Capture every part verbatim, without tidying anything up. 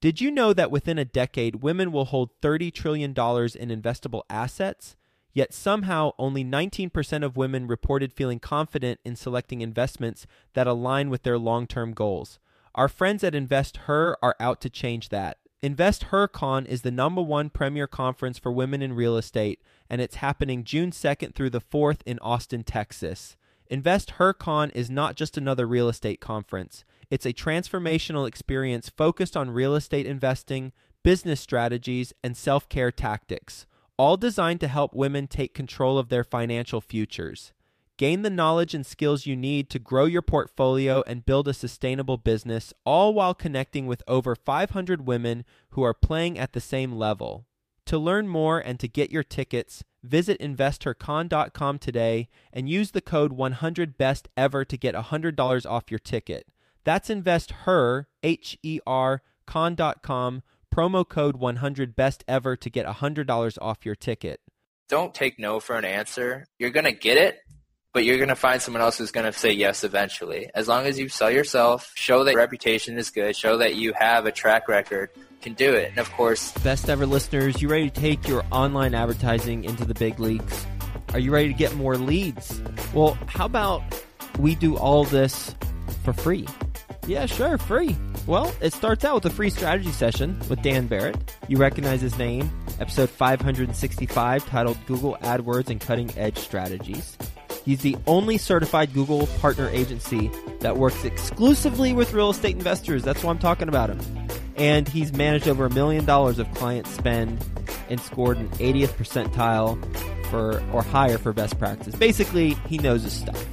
Did you know that within a decade, women will hold thirty trillion dollars in investable assets? Yet somehow only nineteen percent of women reported feeling confident in selecting investments that align with their long-term goals. Our friends at InvestHer are out to change that. InvestHerCon is the number one premier conference for women in real estate, and it's happening June second through the fourth in Austin, Texas. InvestHerCon is not just another real estate conference. It's a transformational experience focused on real estate investing, business strategies, and self-care tactics, all designed to help women take control of their financial futures. Gain the knowledge and skills you need to grow your portfolio and build a sustainable business, all while connecting with over five hundred women who are playing at the same level. To learn more and to get your tickets, visit investor con dot com today and use the code one hundred best ever to get one hundred dollars off your ticket. That's InvestHer, H E R, con dot com, promo code one hundred best ever to get one hundred dollars off your ticket. Don't take no for an answer. You're going to get it, but you're going to find someone else who's going to say yes eventually. As long as you sell yourself, show that your reputation is good, show that you have a track record, can do it. And of course, best ever listeners, you ready to take your online advertising into the big leagues? Are you ready to get more leads? Well, how about we do all this for free? Yeah, sure, free. Well, it starts out with a free strategy session with Dan Barrett. You recognize his name, episode five hundred sixty-five, titled Google AdWords and Cutting Edge Strategies. He's the only certified Google partner agency that works exclusively with real estate investors. That's why I'm talking about him. And he's managed over a million dollars of client spend and scored an eightieth percentile for or higher for best practice. Basically, he knows his stuff.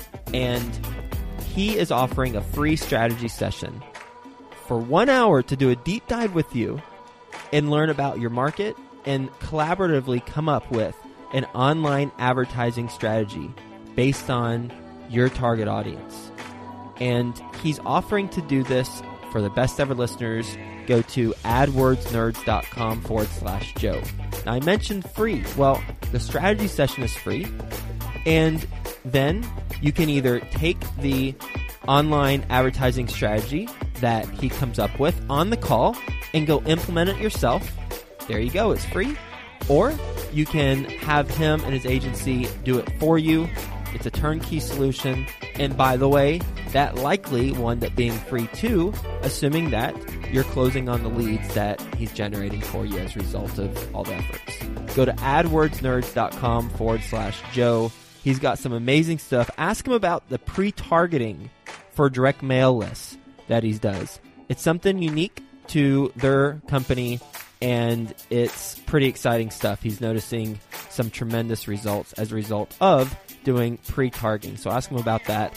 And he is offering a free strategy session for one hour to do a deep dive with you and learn about your market and collaboratively come up with an online advertising strategy based on your target audience. And he's offering to do this for the best ever listeners. Go to adwordsnerds.com forward slash Joe. Now, I mentioned free. Well, the strategy session is free. And then you can either take the online advertising strategy that he comes up with on the call and go implement it yourself. There you go. It's free. Or you can have him and his agency do it for you. It's a turnkey solution. And by the way, that likely wound up being free too, assuming that you're closing on the leads that he's generating for you as a result of all the efforts. Go to adwordsnerds.com forward slash Joe. He's got some amazing stuff. Ask him about the pre-targeting for direct mail lists that he does. It's something unique to their company, and it's pretty exciting stuff. He's noticing some tremendous results as a result of doing pre-targeting. So ask him about that.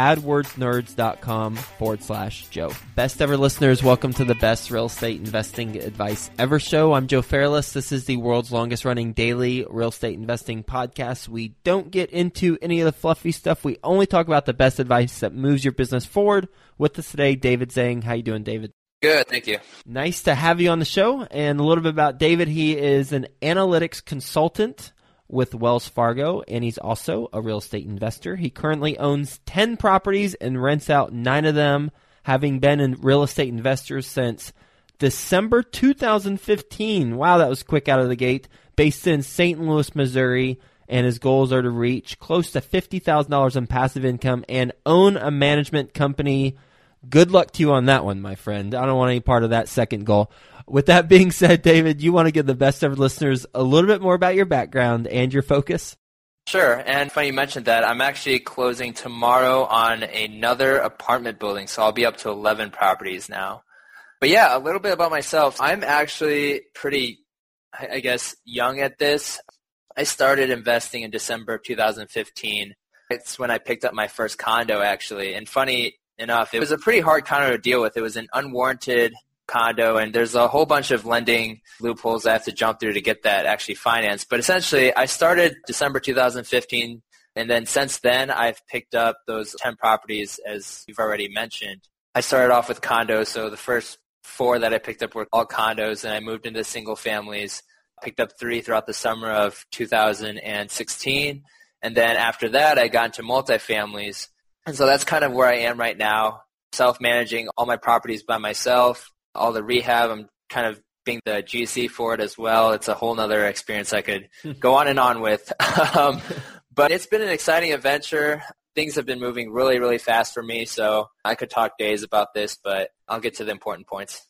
adwordsnerds.com forward slash Joe. Best ever listeners, welcome to the best real estate investing advice ever show. I'm Joe Fairless. This is the world's longest running daily real estate investing podcast. We don't get into any of the fluffy stuff. We only talk about the best advice that moves your business forward. With us today, David Zhang. How you doing, David? Good, thank you. Nice to have you on the show. And a little bit about David. He is an analytics consultant with Wells Fargo, and he's also a real estate investor. He currently owns ten properties and rents out nine of them, having been a real estate investor since December two thousand fifteen. Wow, that was quick out of the gate. Based in Saint Louis, Missouri, and his goals are to reach close to fifty thousand dollars in passive income and own a management company. Good luck to you on that one, my friend. I don't want any part of that second goal. With that being said, David, you want to give the best ever listeners a little bit more about your background and your focus? Sure. And funny you mentioned that. I'm actually closing tomorrow on another apartment building, so I'll be up to eleven properties now. But yeah, a little bit about myself. I'm actually pretty, I guess, young at this. I started investing in December of two thousand fifteen. It's when I picked up my first condo, actually. And funny enough, it was a pretty hard condo to deal with. It was an unwarranted condo, and there's a whole bunch of lending loopholes I have to jump through to get that actually financed. But essentially, I started December two thousand fifteen, and then since then, I've picked up those ten properties, as you've already mentioned. I started off with condos, so the first four that I picked up were all condos, and I moved into single families. Picked up three throughout the summer of two thousand sixteen, and then after that, I got into multifamilies. And so that's kind of where I am right now, self-managing all my properties by myself. all the rehab. I'm kind of being the G C for it as well. It's a whole nother experience I could go on and on with. um, but it's been an exciting adventure. Things have been moving really, really fast for me, so I could talk days about this, but I'll get to the important points.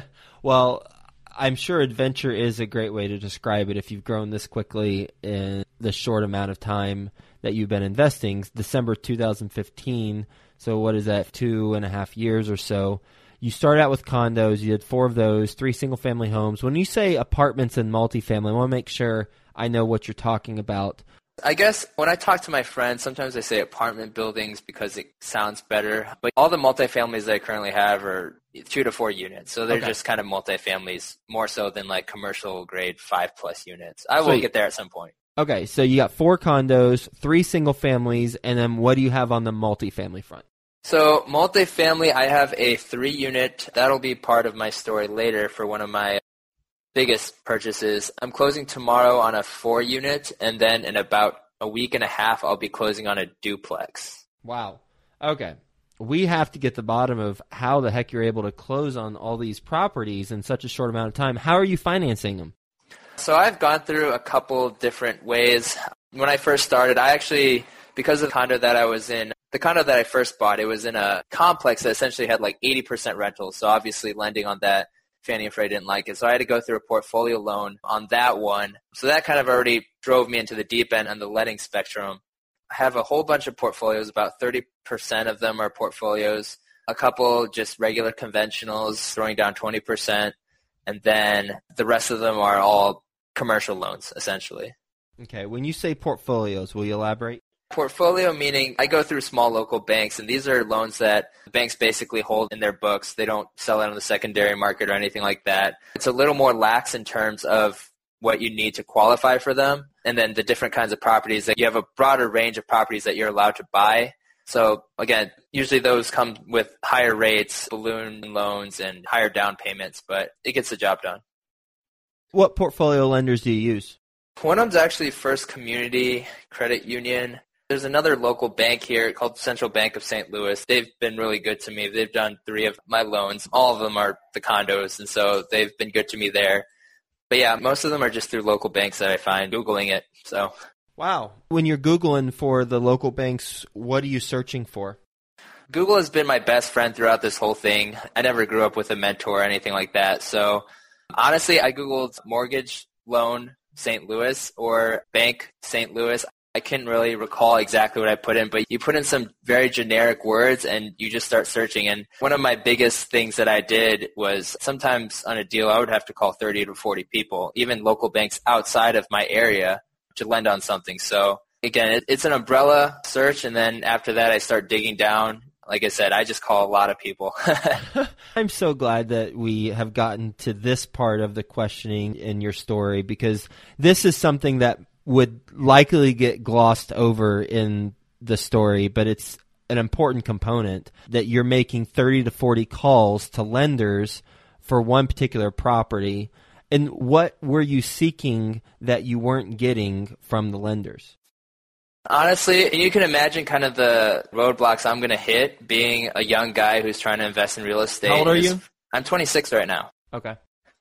Well, I'm sure adventure is a great way to describe it if you've grown this quickly in the short amount of time that you've been investing. December two thousand fifteen, so what is that, two and a half years or so. You started out with condos. You did four of those, three single-family homes. When you say apartments and multifamily, I want to make sure I know what you're talking about. I guess when I talk to my friends, sometimes I say apartment buildings because it sounds better. But all the multifamilies that I currently have are two to four units. So they're okay. Just kind of multifamilies more so than like commercial grade five plus units. I will so, get there at some point. Okay, so you got four condos, three single families, and then what do you have on the multifamily front? So multifamily, I have a three unit. That'll be part of my story later for one of my biggest purchases. I'm closing tomorrow on a four unit, and then in about a week and a half, I'll be closing on a duplex. Wow. Okay. We have to get to the bottom of how the heck you're able to close on all these properties in such a short amount of time. How are you financing them? So I've gone through a couple different ways. When I first started, I actually, because of the condo that I was in, the condo that I first bought, it was in a complex that essentially had like eighty percent rentals. So obviously lending on that, Fannie and Freddie didn't like it. So I had to go through a portfolio loan on that one. So that kind of already drove me into the deep end on the lending spectrum. I have a whole bunch of portfolios. About thirty percent of them are portfolios. A couple just regular conventionals, throwing down twenty percent. And then the rest of them are all commercial loans, essentially. Okay. When you say portfolios, will you elaborate? Portfolio meaning I go through small local banks, and these are loans that banks basically hold in their books. They don't sell it on the secondary market or anything like that. It's a little more lax in terms of what you need to qualify for them, and then the different kinds of properties. That you have a broader range of properties that you're allowed to buy. So again, usually those come with higher rates, balloon loans, and higher down payments, but it gets the job done. What portfolio lenders do you use? One of them's actually First Community Credit Union. There's another local bank here called Central Bank of Saint Louis. They've been really good to me. They've done three of my loans. All of them are the condos, and so they've been good to me there. But yeah, most of them are just through local banks that I find, Googling it. So, wow. When you're Googling for the local banks, what are you searching for? Google has been my best friend throughout this whole thing. I never grew up with a mentor or anything like that. So honestly, I Googled mortgage loan Saint Louis or bank Saint Louis. I couldn't really recall exactly what I put in, but you put in some very generic words and you just start searching. And one of my biggest things that I did was sometimes on a deal, I would have to call thirty to forty people, even local banks outside of my area, to lend on something. So again, it, it's an umbrella search. And then after that, I start digging down. Like I said, I just call a lot of people. I'm so glad that we have gotten to this part of the questioning in your story, because this is something that would likely get glossed over in the story, but it's an important component that you're making thirty to forty calls to lenders for one particular property. And what were you seeking that you weren't getting from the lenders? Honestly, you can imagine kind of the roadblocks I'm going to hit being a young guy who's trying to invest in real estate. How old are you? I'm twenty-six right now. Okay.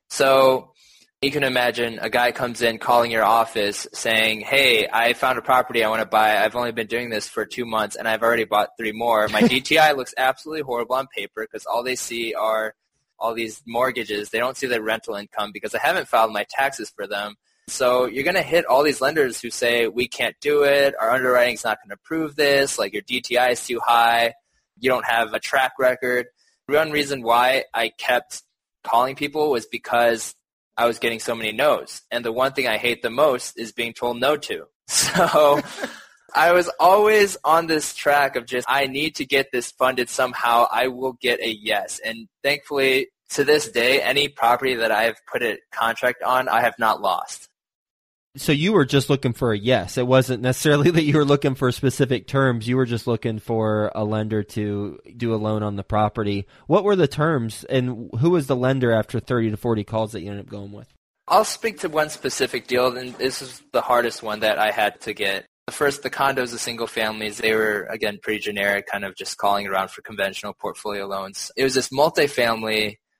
So you can imagine a guy comes in calling your office saying, hey, I found a property I want to buy. I've only been doing this for two months, and I've already bought three more. My D T I looks absolutely horrible on paper because all they see are all these mortgages. They don't see the rental income because I haven't filed my taxes for them. So you're going to hit all these lenders who say, we can't do it, our underwriting's not going to approve this, like your D T I is too high, you don't have a track record. One reason why I kept calling people was because I was getting so many no's. And the one thing I hate the most is being told no to. So I was always on this track of just, I need to get this funded somehow. I will get a yes. And thankfully, to this day, any property that I have put a contract on, I have not lost. So you were just looking for a yes. It wasn't necessarily that you were looking for specific terms. You were just looking for a lender to do a loan on the property. What were the terms, and who was the lender after thirty to forty calls that you ended up going with? I'll speak to one specific deal, and this is the hardest one that I had to get. The first, the condos, the single families, they were, again, pretty generic, kind of just calling around for conventional portfolio loans. It was this multifamily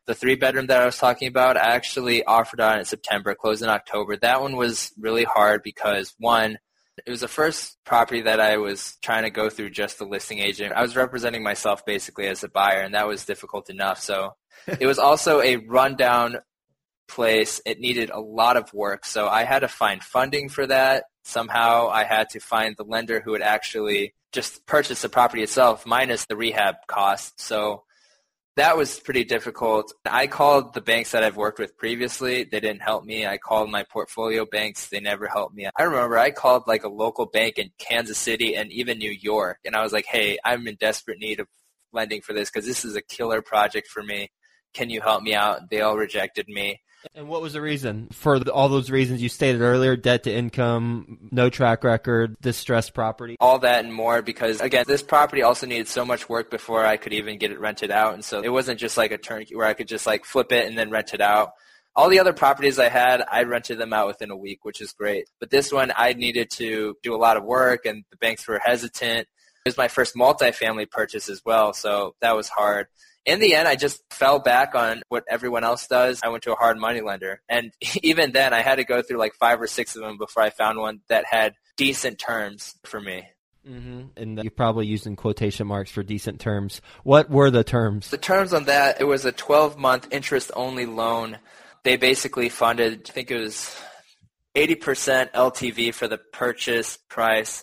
The three bedroom that I was talking about, I actually offered on in September, closed in October. That one was really hard because, one, it was the first property that I was trying to go through just the listing agent. I was representing myself basically as a buyer, and that was difficult enough. So it was also a rundown place. It needed a lot of work. So I had to find funding for that. Somehow I had to find the lender who would actually just purchase the property itself minus the rehab cost. So that was pretty difficult. I called the banks that I've worked with previously. They didn't help me. I called my portfolio banks. They never helped me. I remember I called like a local bank in Kansas City and even New York. And I was like, hey, I'm in desperate need of lending for this because this is a killer project for me. Can you help me out? They all rejected me. And what was the reason? For the, all those reasons you stated earlier, debt to income, no track record, distressed property? All that and more because, again, this property also needed so much work before I could even get it rented out. And so it wasn't just like a turnkey where I could just like flip it and then rent it out. All the other properties I had, I rented them out within a week, which is great. But this one, I needed to do a lot of work and the banks were hesitant. It was my first multifamily purchase as well, so that was hard. In the end, I just fell back on what everyone else does. I went to a hard money lender. And even then, I had to go through like five or six of them before I found one that had decent terms for me. Mm-hmm. And you're probably using quotation marks for decent terms. What were the terms? The terms on that, it was a twelve-month interest-only loan. They basically funded, I think it was eighty percent L T V for the purchase price,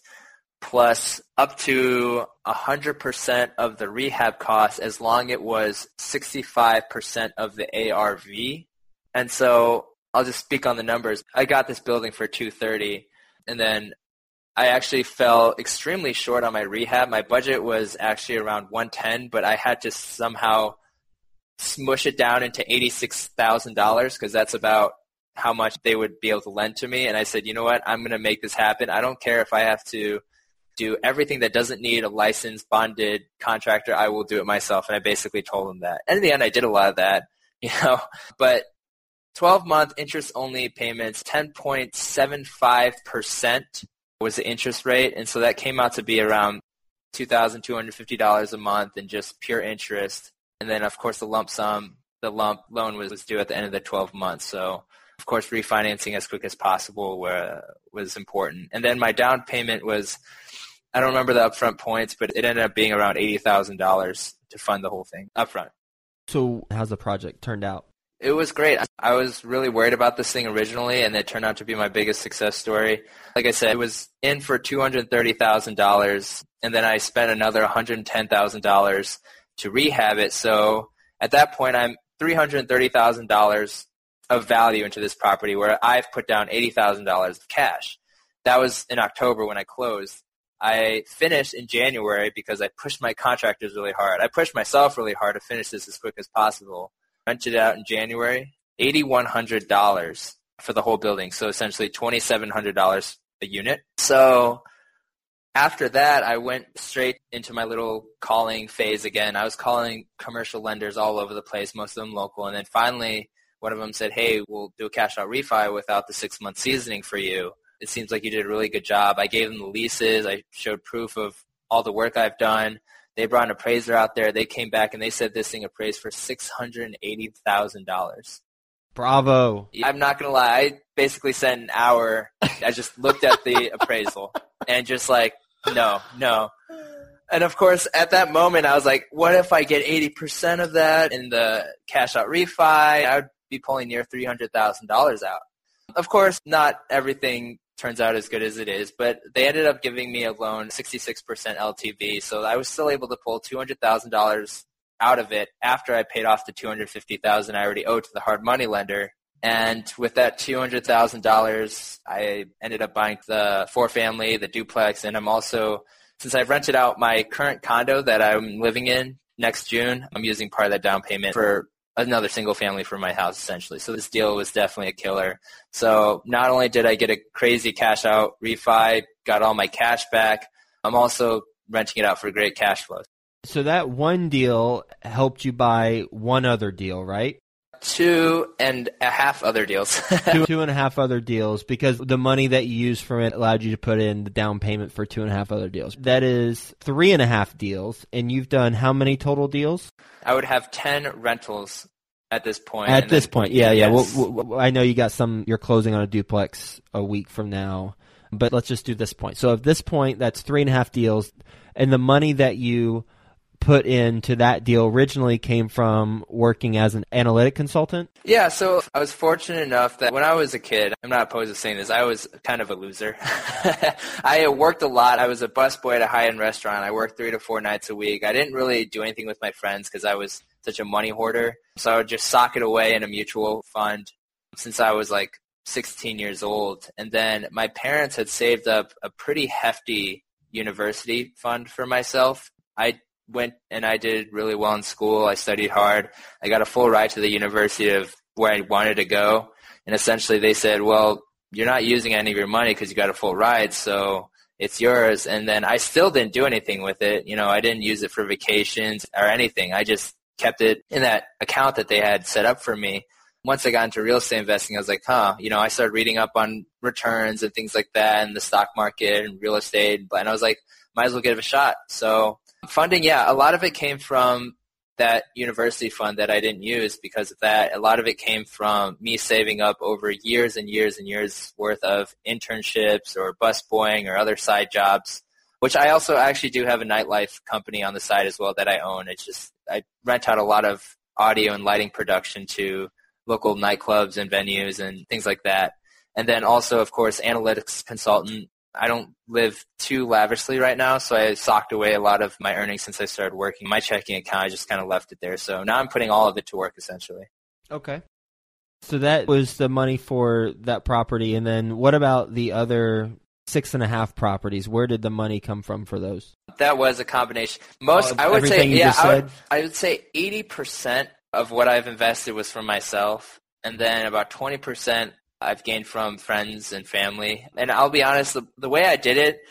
plus up to one hundred percent of the rehab costs as long as it was sixty-five percent of the A R V. And so I'll just speak on the numbers. I got this building for two hundred thirty thousand dollars, and then I actually fell extremely short on my rehab. My budget was actually around one hundred ten thousand dollars, but I had to somehow smush it down into eighty-six thousand dollars because that's about how much they would be able to lend to me. And I said, you know what, I'm going to make this happen. I don't care if I have to do everything that doesn't need a licensed, bonded contractor. I will do it myself. And I basically told them that. And in the end, I did a lot of that, you know, but twelve-month interest-only payments, ten point seven five percent was the interest rate. And so that came out to be around two thousand two hundred fifty dollars a month in just pure interest. And then, of course, the lump sum, the lump loan was, was due at the end of the twelve months. So, of course, refinancing as quick as possible were, was important. And then my down payment was, I don't remember the upfront points, but it ended up being around eighty thousand dollars to fund the whole thing upfront. So how's the project turned out? It was great. I was really worried about this thing originally, and it turned out to be my biggest success story. Like I said, it was in for two hundred thirty thousand dollars, and then I spent another one hundred ten thousand dollars to rehab it. So at that point, I'm three hundred thirty thousand dollars of value into this property where I've put down eighty thousand dollars of cash. That was in October when I closed. I finished in January because I pushed my contractors really hard. I pushed myself really hard to finish this as quick as possible. Rented it out in January, eight thousand one hundred dollars for the whole building. So essentially two thousand seven hundred dollars a unit. So after that, I went straight into my little calling phase again. I was calling commercial lenders all over the place, most of them local. And then finally, one of them said, hey, we'll do a cash out refi without the six-month seasoning for you. It seems like you did a really good job. I gave them the leases. I showed proof of all the work I've done. They brought an appraiser out there. They came back and they said this thing appraised for six hundred eighty thousand dollars. Bravo. I'm not going to lie. I basically spent an hour. I just looked at the appraisal and just like, no, no. And of course, at that moment, I was like, what if I get eighty percent of that in the cash out refi? I would be pulling near three hundred thousand dollars out. Of course, not everything turns out as good as it is, but they ended up giving me a loan, sixty-six percent L T V, so I was still able to pull two hundred thousand dollars out of it after I paid off the two hundred fifty thousand dollars I already owed to the hard money lender. And with that two hundred thousand dollars, I ended up buying the four-family, the duplex, and I'm also, since I've rented out my current condo that I'm living in next June, I'm using part of that down payment for another single family for my house, essentially. So this deal was definitely a killer. So not only did I get a crazy cash out refi, got all my cash back, I'm also renting it out for great cash flow. So that one deal helped you buy one other deal, right? Two and a half other deals. two, two and a half other deals, because the money that you used from it allowed you to put in the down payment for two and a half other deals. That is three and a half deals. And you've done how many total deals? I would have ten rentals at this point. At this then, point, yeah, yeah. yes. Well, well, I know you got some, you're closing on a duplex a week from now, but let's just do this point. So at this point, that's three and a half deals, and the money that you put into that deal originally came from working as an analytic consultant? Yeah, so I was fortunate enough that when I was a kid, I'm not opposed to saying this, I was kind of a loser. I worked a lot. I was a busboy at a high-end restaurant. I worked three to four nights a week. I didn't really do anything with my friends because I was such a money hoarder. So I would just sock it away in a mutual fund since I was like sixteen years old. And then my parents had saved up a pretty hefty university fund for myself. I went and I did really well in school. I studied hard. I got a full ride to the university of where I wanted to go. And essentially they said, well, you're not using any of your money because you got a full ride, so it's yours. And then I still didn't do anything with it. You know, I didn't use it for vacations or anything. I just kept it in that account that they had set up for me. Once I got into real estate investing, I was like, huh, you know, I started reading up on returns and things like that and the stock market and real estate. And I was like, might as well give it a shot. So funding, yeah, a lot of it came from that university fund that I didn't use because of that. A lot of it came from me saving up over years and years and years worth of internships or busboying or other side jobs, which I also actually do have a nightlife company on the side as well that I own. It's just I rent out a lot of audio and lighting production to local nightclubs and venues and things like that. And then also, of course, analytics consultant. I don't live too lavishly right now, so I socked away a lot of my earnings since I started working. My checking account, I just kind of left it there. So now I'm putting all of it to work, essentially. Okay. So that was the money for that property. And then what about the other six and a half properties? Where did the money come from for those? That was a combination. Most, uh, I would say, yeah, I would, said? I would say eighty percent of what I've invested was from myself. And then about twenty percent I've gained from friends and family. And I'll be honest, the, the way I did it,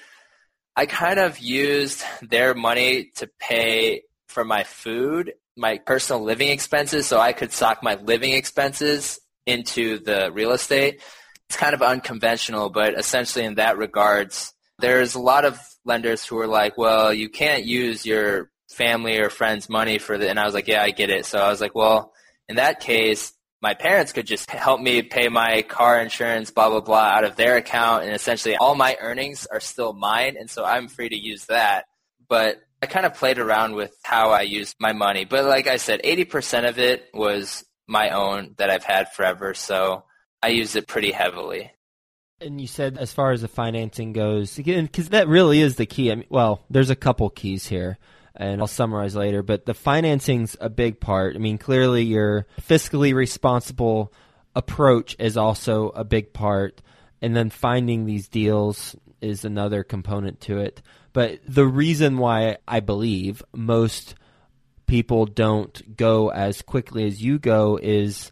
I kind of used their money to pay for my food, my personal living expenses, so I could sock my living expenses into the real estate. It's kind of unconventional, but essentially in that regards, there's a lot of lenders who are like, well, you can't use your family or friends' money for the, and I was like, yeah, I get it. So I was like, well, in that case, my parents could just help me pay my car insurance, blah, blah, blah, out of their account, and essentially all my earnings are still mine, and so I'm free to use that. But I kind of played around with how I used my money. But like I said, eighty percent of it was my own that I've had forever, so I used it pretty heavily. And you said as far as the financing goes, again, because that really is the key. I mean, well, there's a couple keys here, and I'll summarize later, but the financing's a big part. I mean, clearly your fiscally responsible approach is also a big part, and then finding these deals is another component to it. But the reason why I believe most people don't go as quickly as you go is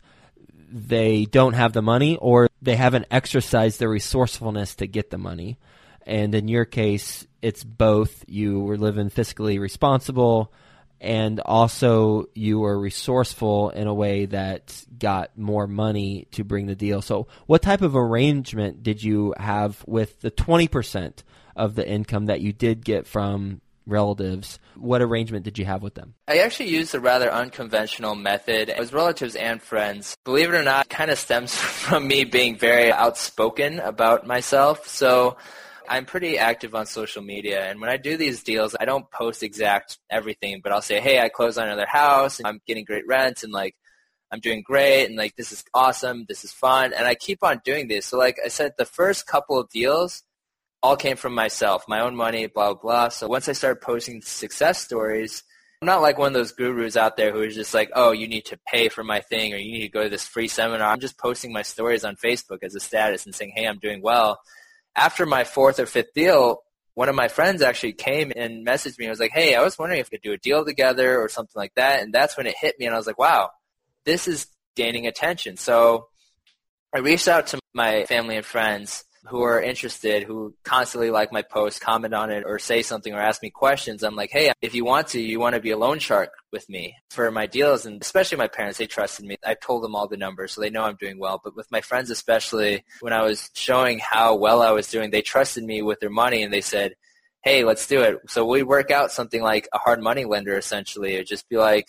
they don't have the money, or they haven't exercised their resourcefulness to get the money. And in your case, it's both. You were living fiscally responsible, and also you were resourceful in a way that got more money to bring the deal. So what type of arrangement did you have with the twenty percent of the income that you did get from relatives? What arrangement did you have with them? I actually used a rather unconventional method. It was relatives and friends. Believe it or not, it kind of stems from me being very outspoken about myself. So I'm pretty active on social media, and when I do these deals, I don't post exact everything, but I'll say, hey, I closed on another house, and I'm getting great rents, and like I'm doing great, and like this is awesome, this is fun, and I keep on doing this. So like I said, the first couple of deals all came from myself, my own money, blah, blah, blah. So once I started posting success stories, I'm not like one of those gurus out there who is just like, oh, you need to pay for my thing, or you need to go to this free seminar. I'm just posting my stories on Facebook as a status and saying, hey, I'm doing well. After my fourth or fifth deal, one of my friends actually came and messaged me and was like, hey, I was wondering if we could do a deal together or something like that. And that's when it hit me, and I was like, wow, this is gaining attention. So I reached out to my family and friends who are interested, who constantly like my posts, comment on it, or say something or ask me questions. I'm like, hey, if you want to, you want to be a loan shark with me for my deals. And especially my parents, they trusted me. I told them all the numbers, so they know I'm doing well. But with my friends especially, when I was showing how well I was doing, they trusted me with their money, and they said, hey, let's do it. So we work out something like a hard money lender, essentially. It'd just be like,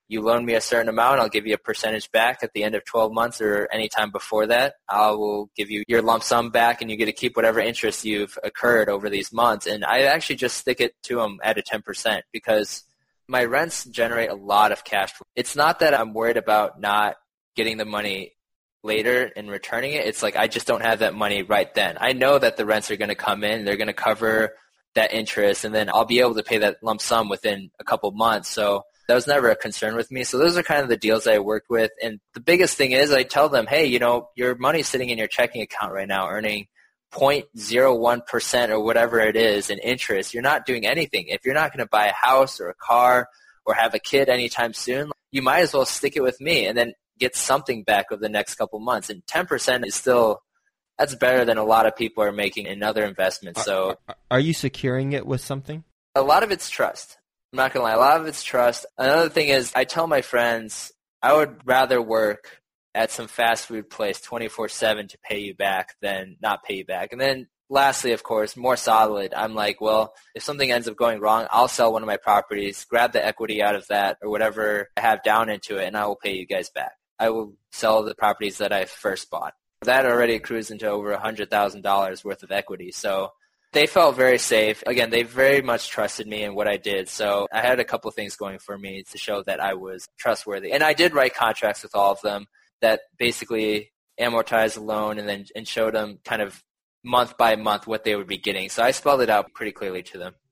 you loan me a certain amount, I'll give you a percentage back at the end of twelve months or any time before that. I will give you your lump sum back, and you get to keep whatever interest you've occurred over these months. And I actually just stick it to them at a ten percent because my rents generate a lot of cash flow. It's not that I'm worried about not getting the money later and returning it. It's like I just don't have that money right then. I know that the rents are going to come in. They're going to cover that interest, and then I'll be able to pay that lump sum within a couple months. So that was never a concern with me. So those are kind of the deals I worked with. And the biggest thing is I tell them, hey, you know, your money's sitting in your checking account right now earning zero point zero one percent or whatever it is in interest. You're not doing anything. If you're not going to buy a house or a car or have a kid anytime soon, you might as well stick it with me and then get something back over the next couple months. And ten percent is still, that's better than a lot of people are making in other investments. So are, are you securing it with something? A lot of it's trust. I'm not going to lie. A lot of it's trust. Another thing is I tell my friends I would rather work at some fast food place twenty-four seven to pay you back than not pay you back. And then lastly, of course, more solid. I'm like, well, if something ends up going wrong, I'll sell one of my properties, grab the equity out of that or whatever I have down into it, and I will pay you guys back. I will sell the properties that I first bought. That already accrues into over one hundred thousand dollars worth of equity. So they felt very safe. Again, they very much trusted me in what I did. So I had a couple of things going for me to show that I was trustworthy. And I did write contracts with all of them that basically amortized the loan and then and showed them kind of month by month what they would be getting. So I spelled it out pretty clearly to them.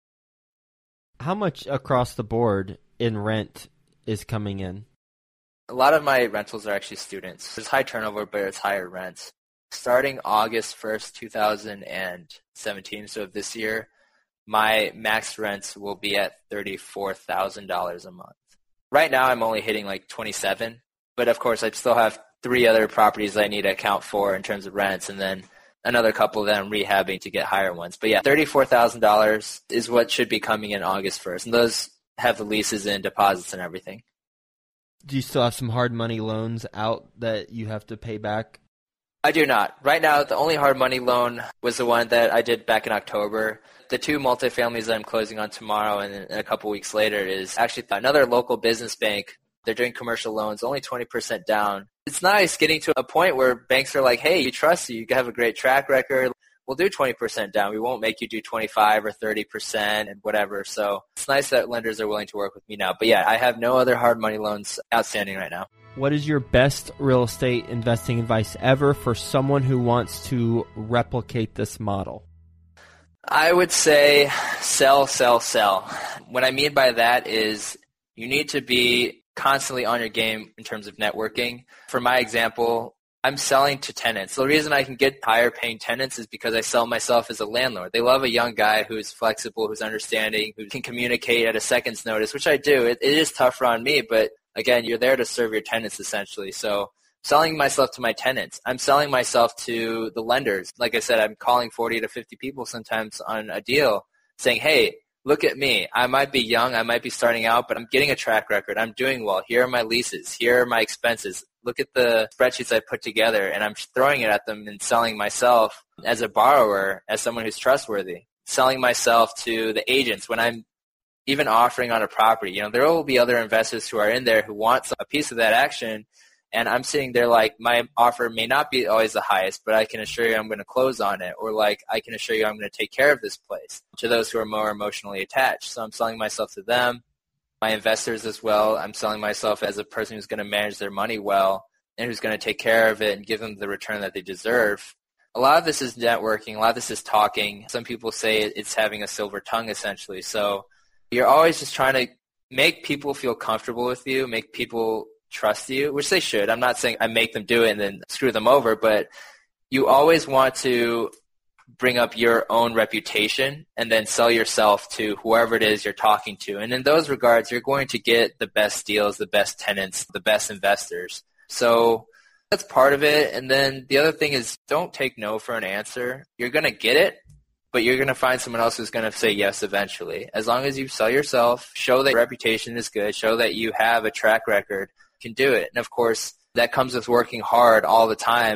How much across the board in rent is coming in? A lot of my rentals are actually students. There's high turnover, but it's higher rents. Starting August first, two thousand seventeen, so this year, my max rents will be at thirty-four thousand dollars a month. Right now, I'm only hitting like twenty-seven, but of course, I still have three other properties I need to account for in terms of rents, and then another couple that I'm rehabbing to get higher ones. But yeah, thirty-four thousand dollars is what should be coming in August first, and those have the leases and deposits and everything. Do you still have some hard money loans out that you have to pay back? I do not. Right now, the only hard money loan was the one that I did back in October. The two multifamilies that I'm closing on tomorrow and a couple weeks later is actually another local business bank. They're doing commercial loans, only twenty percent down. It's nice getting to a point where banks are like, hey, we trust you. You have a great track record. We'll do twenty percent down. We won't make you do twenty-five or thirty percent and whatever. So it's nice that lenders are willing to work with me now. But yeah, I have no other hard money loans outstanding right now. What is your best real estate investing advice ever for someone who wants to replicate this model? I would say sell, sell, sell. What I mean by that is you need to be constantly on your game in terms of networking. For my example, I'm selling to tenants. The reason I can get higher paying tenants is because I sell myself as a landlord. They love a young guy who's flexible, who's understanding, who can communicate at a second's notice, which I do. It, it is tougher on me, but again, you're there to serve your tenants essentially. So selling myself to my tenants, I'm selling myself to the lenders. Like I said, I'm calling forty to fifty people sometimes on a deal saying, hey, look at me. I might be young. I might be starting out, but I'm getting a track record. I'm doing well. Here are my leases. Here are my expenses. Look at the spreadsheets I put together, and I'm throwing it at them and selling myself as a borrower, as someone who's trustworthy. Selling myself to the agents when I'm even offering on a property. You know, there will be other investors who are in there who want a piece of that action, and I'm sitting there like, my offer may not be always the highest, but I can assure you I'm going to close on it, or like I can assure you I'm going to take care of this place, to those who are more emotionally attached. So I'm selling myself to them, my investors as well. I'm selling myself as a person who's going to manage their money well and who's going to take care of it and give them the return that they deserve. A lot of this is networking. A lot of this is talking. Some people say it's having a silver tongue essentially. So you're always just trying to make people feel comfortable with you, make people trust you, which they should. I'm not saying I make them do it and then screw them over, but you always want to bring up your own reputation and then sell yourself to whoever it is you're talking to. And in those regards, you're going to get the best deals, the best tenants, the best investors. So that's part of it. And then the other thing is, don't take no for an answer. You're going to get it, but you're going to find someone else who's going to say yes eventually. As long as you sell yourself, show that your reputation is good, show that you have a track record, you can do it. And of course, that comes with working hard all the time.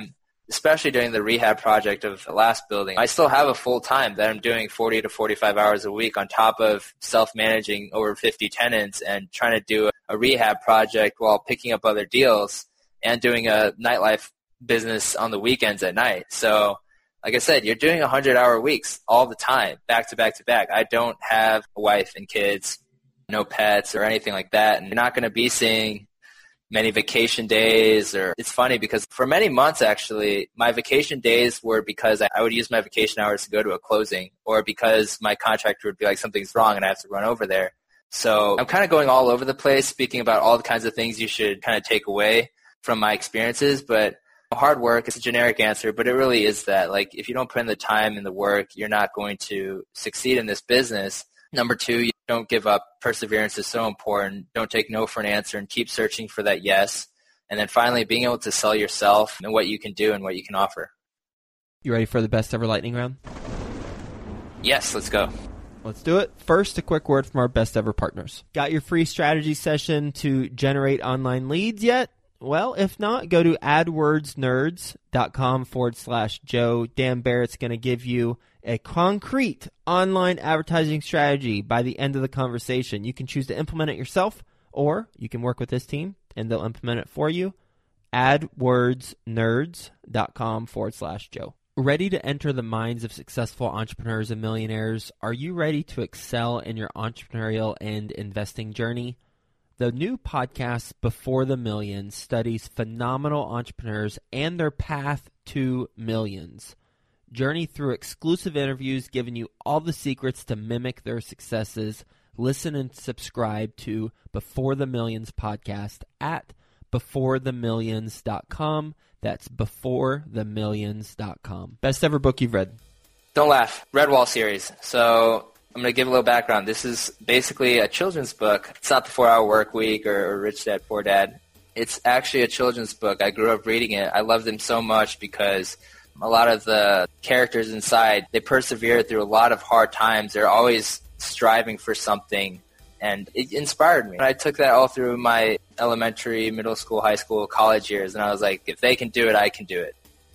especially during the rehab project of the last building, I still have a full time that I'm doing forty to forty-five hours a week on top of self-managing over fifty tenants and trying to do a rehab project while picking up other deals and doing a nightlife business on the weekends at night. So like I said, you're doing one hundred hour weeks all the time, back to back to back. I don't have a wife and kids, no pets or anything like that. And you're not going to be seeing many vacation days. Or it's funny because for many months, actually, my vacation days were because I would use my vacation hours to go to a closing, or because my contractor would be like, something's wrong and I have to run over there. So I'm kind of going all over the place, speaking about all the kinds of things you should kind of take away from my experiences. But hard work is a generic answer, but it really is that. Like, if you don't put in the time and the work, you're not going to succeed in this business. Number two, you don't give up. Perseverance is so important. Don't take no for an answer and keep searching for that yes. And then finally, being able to sell yourself and what you can do and what you can offer. You ready for the best ever lightning round? Yes, let's go. Let's do it. First, a quick word from our best ever partners. Got your free strategy session to generate online leads yet? Well, if not, go to adwordsnerds.com forward slash Joe. Dan Barrett's going to give you a concrete online advertising strategy by the end of the conversation. You can choose to implement it yourself, or you can work with this team and they'll implement it for you. adwordsnerds.com forward slash Joe. Ready to enter the minds of successful entrepreneurs and millionaires? Are you ready to excel in your entrepreneurial and investing journey? The new podcast, Before the Millions, studies phenomenal entrepreneurs and their path to millions. Journey through exclusive interviews, giving you all the secrets to mimic their successes. Listen and subscribe to Before the Millions podcast at before the millions dot com. That's before the millions dot com. Best ever book you've read? Don't laugh. Redwall series. So I'm going to give a little background. This is basically a children's book. It's not the four-hour work week or, or Rich Dad, Poor Dad. It's actually a children's book. I grew up reading it. I loved them so much because a lot of the characters inside, they persevere through a lot of hard times. They're always striving for something, and it inspired me. I took that all through my elementary, middle school, high school, college years, and I was like, if they can do it, I can do it.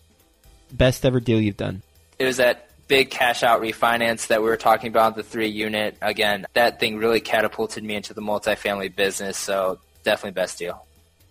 Best ever deal you've done? It was that big cash out refinance that we were talking about, the three unit. Again, that thing really catapulted me into the multifamily business, so definitely best deal.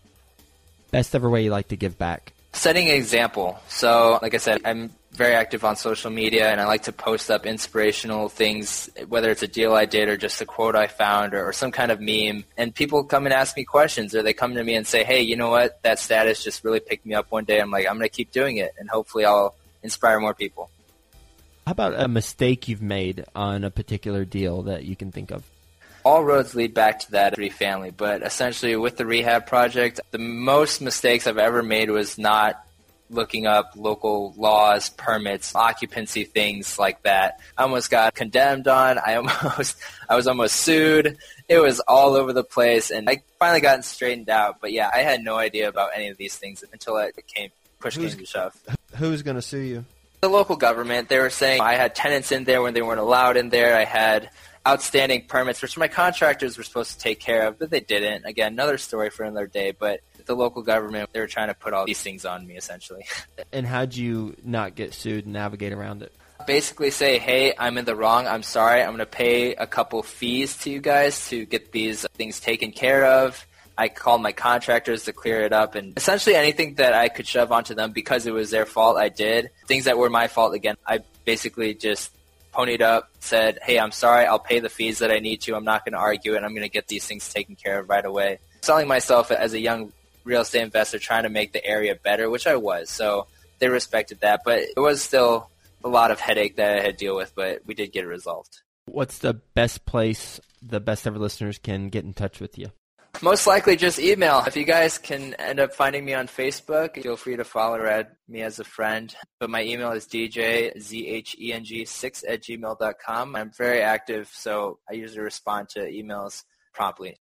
Best ever way you like to give back? Setting an example. So, like I said, I'm very active on social media, and I like to post up inspirational things, whether it's a deal I did or just a quote I found or, or some kind of meme. And people come and ask me questions, or they come to me and say, hey, you know what? That status just really picked me up one day. I'm like, I'm going to keep doing it, and hopefully I'll inspire more people. How about a mistake you've made on a particular deal that you can think of? All roads lead back to that three family, but essentially with the rehab project, the most mistakes I've ever made was not looking up local laws, permits, occupancy, things like that. I almost got condemned on. I almost, I was almost sued. It was all over the place, and I finally gotten straightened out. But yeah, I had no idea about any of these things until it came push came to shove. Who's going to sue you? The local government. They were saying I had tenants in there when they weren't allowed in there. I had outstanding permits, which my contractors were supposed to take care of, but they didn't. Again, another story for another day, but the local government, they were trying to put all these things on me, essentially. And how'd you not get sued and navigate around it? Basically say, hey, I'm in the wrong. I'm sorry. I'm going to pay a couple fees to you guys to get these things taken care of. I called my contractors to clear it up, and essentially anything that I could shove onto them because it was their fault, I did. Things that were my fault, again, I basically just ponied up, said, hey, I'm sorry, I'll pay the fees that I need to. I'm not going to argue it. I'm going to get these things taken care of right away. Selling myself as a young real estate investor trying to make the area better, which I was. So they respected that. But it was still a lot of headache that I had to deal with, but we did get it resolved. What's the best place the best ever listeners can get in touch with you? Most likely just email. If you guys can end up finding me on Facebook, feel free to follow or add me as a friend. But my email is d j z h e n g six at gmail dot com. I'm very active, so I usually respond to emails promptly.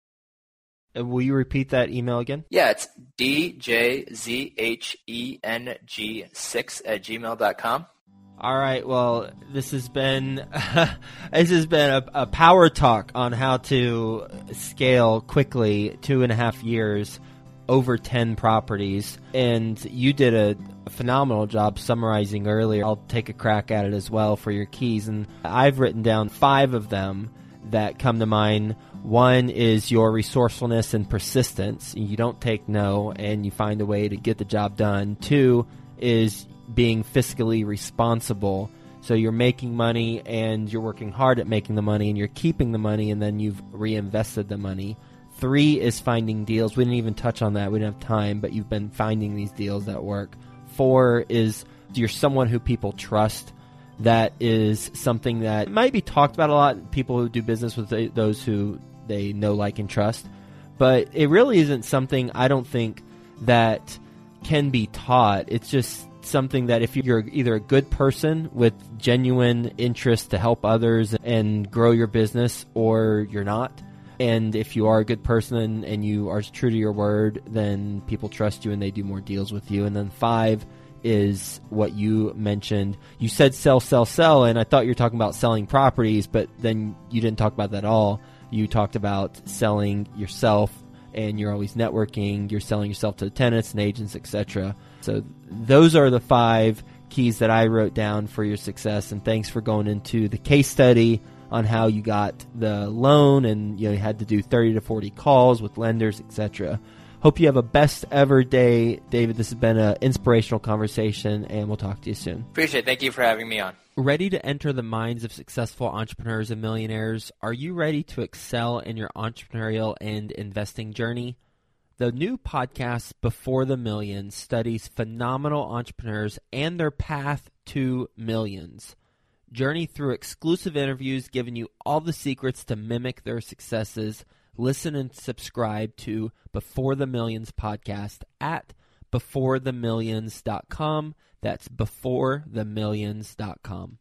Uh, will you repeat that email again? Yeah, it's d j z h e n g six at gmail dot com. All right. Well, this has been this has been a, a power talk on how to scale quickly. Two and a half years. over ten properties, and you did a, a phenomenal job summarizing earlier. I'll take a crack at it as well for your keys, and I've written down five of them that come to mind. One is your resourcefulness and persistence. You don't take no, and you find a way to get the job done. Two is being fiscally responsible. So you're making money, and you're working hard at making the money, and you're keeping the money, and then you've reinvested the money. Three is finding deals. We didn't even touch on that. We didn't have time, but you've been finding these deals that work. Four is you're someone who people trust. That is something that might be talked about a lot. People who do business with those who they know, like, and trust. But it really isn't something, I don't think, that can be taught. It's just something that if you're either a good person with genuine interest to help others and grow your business, or you're not. And if you are a good person and, and you are true to your word, then people trust you and they do more deals with you. And then five is what you mentioned. You said sell, sell, sell, and I thought you were talking about selling properties, but then you didn't talk about that at all. You talked about selling yourself, and you're always networking. You're selling yourself to the tenants and agents, et cetera. So those are the five keys that I wrote down for your success, and thanks for going into the case study on how you got the loan, and you know, you had to do thirty to forty calls with lenders, et cetera. Hope you have a best ever day, David. This has been an inspirational conversation, and we'll talk to you soon. Appreciate it. Thank you for having me on. Ready to enter the minds of successful entrepreneurs and millionaires? Are you ready to excel in your entrepreneurial and investing journey? The new podcast, Before the Millions, studies phenomenal entrepreneurs and their path to millions. Journey through exclusive interviews, giving you all the secrets to mimic their successes. Listen and subscribe to Before the Millions podcast at before the millions dot com. That's before the millions dot com.